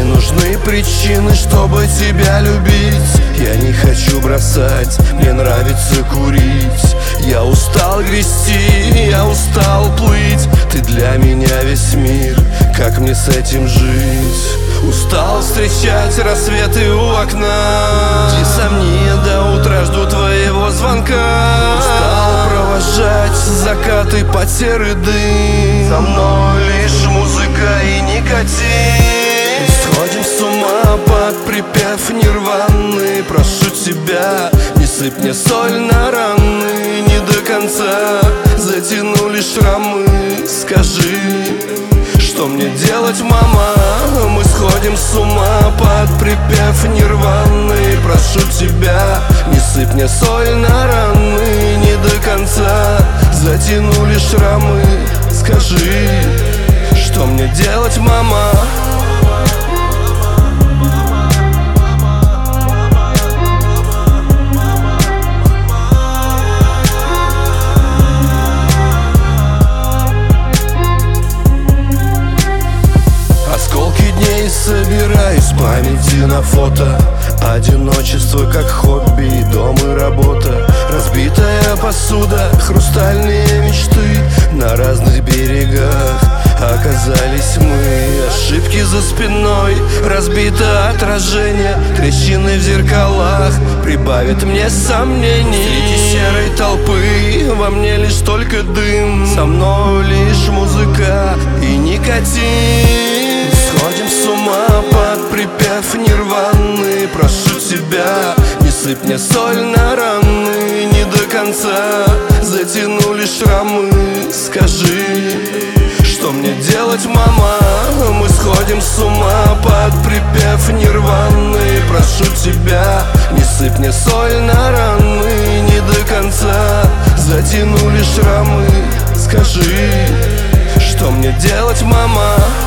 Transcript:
нужны причины, чтобы тебя любить. Я не хочу бросать, мне нравится курить. Я устал грести, я устал плыть. Ты для меня весь мир, как мне с этим жить? Устал встречать рассветы у окна, часам не до утра жду твоего звонка. Устал провожать закаты под серый дым. Со мной лишь музыка и никотин. Сходим с ума под припев Нирваны. Прошу тебя, не сыпь мне соль на раны. Не до конца затянули шрамы. Скажи, что мне делать, мама? Мы сходим с ума под припев Нирваны. Прошу тебя, не сыпь мне соль на раны. Не до конца затянули шрамы. Скажи, что мне делать, мама? Собираюсь в памяти на фото. Одиночество как хобби, дом и работа. Разбитая посуда, хрустальные мечты. На разных берегах оказались мы. Ошибки за спиной, разбито отражение. Трещины в зеркалах прибавят мне сомнений. Среди серой толпы во мне лишь только дым. Со мной лишь музыка и никотин. Сходим с ума под припев Нирваны. Прошу тебя, не сыпь мне соль на раны. Не до конца затянули шрамы. Скажи, что мне делать, мама? Мы сходим с ума под припев Нирваны. Прошу тебя, не сыпь мне соль на раны. Не до конца затянули шрамы. Скажи, что мне делать, мама?